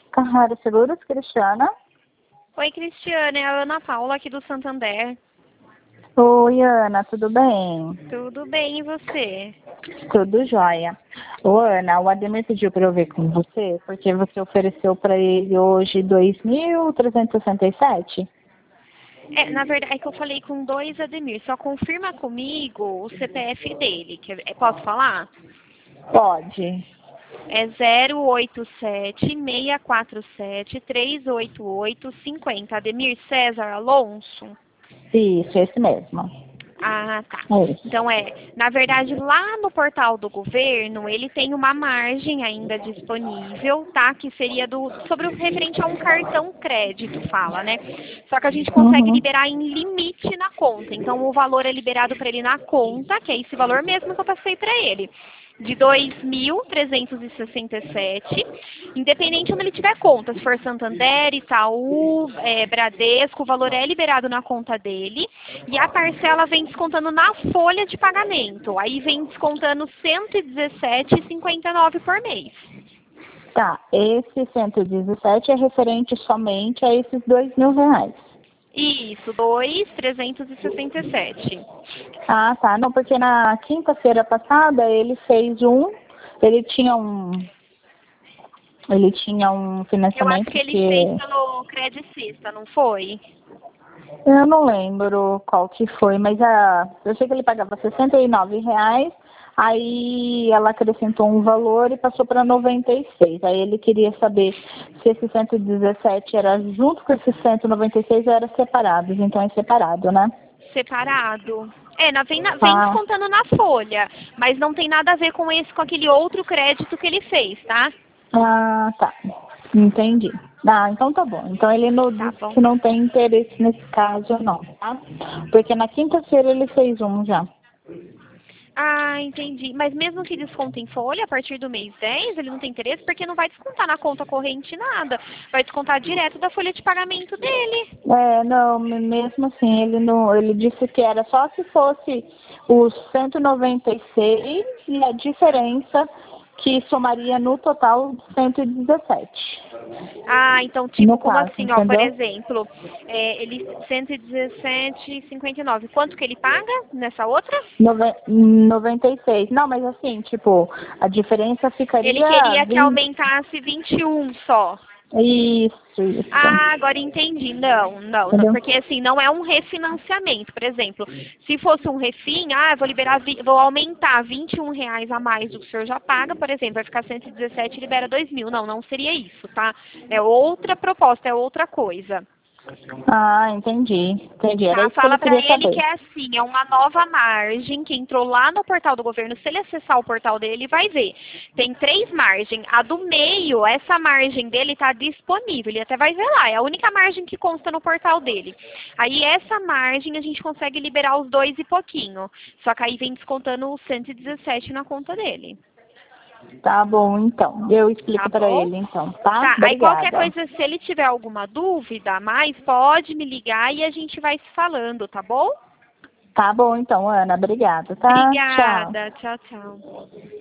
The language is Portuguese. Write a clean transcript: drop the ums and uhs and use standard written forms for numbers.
Carrara Seguros, Cristiana. Oi, Cristiane, é a Ana Paula aqui do Santander. Oi, Ana, tudo bem? Tudo bem, e você? Tudo jóia. Ô, Ana, o Ademir pediu para eu ver com você, porque você ofereceu para ele hoje 2.367. Na verdade, é que eu falei com dois Ademir. Só confirma comigo o CPF dele. Posso falar? Pode. É 087-647-388-50. Ademir César Alonso? Isso, esse mesmo. Ah, tá. É isso. Então, na verdade, lá no portal do governo, ele tem uma margem ainda disponível, tá? Que seria sobre o referente a um cartão crédito, fala, né? Só que a gente consegue Uhum. liberar em limite na conta. Então, o valor é liberado para ele na conta, que é esse valor mesmo que eu passei para ele, de 2.367, independente onde ele tiver conta, se for Santander, Itaú, Bradesco, o valor é liberado na conta dele e a parcela vem descontando na folha de pagamento. Aí vem descontando R$ 117,59 por mês. Tá, esse 117 é referente somente a esses R$ 2.000. Isso, 2.367. Ah, tá. Não, porque na quinta-feira passada ele tinha um, ele tinha um Eu acho que financiamento ele que fez pelo Credicista, não foi? eu não lembro qual que foi, mas eu sei que ele pagava R$ 69, aí ela acrescentou um valor e passou para 96. Aí ele queria saber se esse 117 era junto com esse 196 ou era separados. Então é separado, né? Separado. Vem Ah, descontando na folha, mas não tem nada a ver com aquele outro crédito que ele fez, tá? tá. Entendi. Ah, então tá bom. Então ele não Tá disse bom. que não tem interesse nesse caso, não, tá? Porque na quinta-feira ele fez um já. Ah, entendi. Mas mesmo que desconte em folha, a partir do mês 10, ele não tem interesse porque não vai descontar na conta corrente nada. Vai descontar direto da folha de pagamento dele. Não, mesmo assim, ele disse que era só se fosse os 196 e a diferença que somaria no total 117. Ah, então, No tipo, como caso, assim, ó, por entendeu? exemplo, ele 117,59. Quanto que ele paga nessa outra? 96. Não, mas assim, tipo, a diferença Ele ficaria queria que 20. aumentasse 21 só. Isso. Ah, agora entendi. Não, não, não. Entendeu? Porque assim, não é um refinanciamento. Por exemplo, se fosse um refim, eu vou liberar, vou aumentar R$ 21 a mais do que o senhor já paga, por exemplo, vai ficar 117 e libera 2.000. Não, não seria isso, tá? É outra proposta, é outra coisa. Ah, entendi. Era Tá, isso que ele fala pra queria ele saber. que é assim, é uma nova margem que entrou lá no portal do governo. Se ele acessar o portal dele, ele vai ver. Tem 3 margens. A do meio, essa margem dele está disponível. Ele até vai ver lá. É a única margem que consta no portal dele. Aí essa margem a gente consegue liberar os 2 e pouquinho. Só que aí vem descontando os 117 na conta dele. Tá bom, então. Eu Tá explico para bom? ele, então, tá? Tá, aí qualquer Obrigada. coisa, se ele tiver alguma dúvida a mais, pode me ligar e a gente vai se falando, tá bom? Tá bom, então, Ana. Obrigada, tá? Tchau. Obrigada. Tchau, tchau.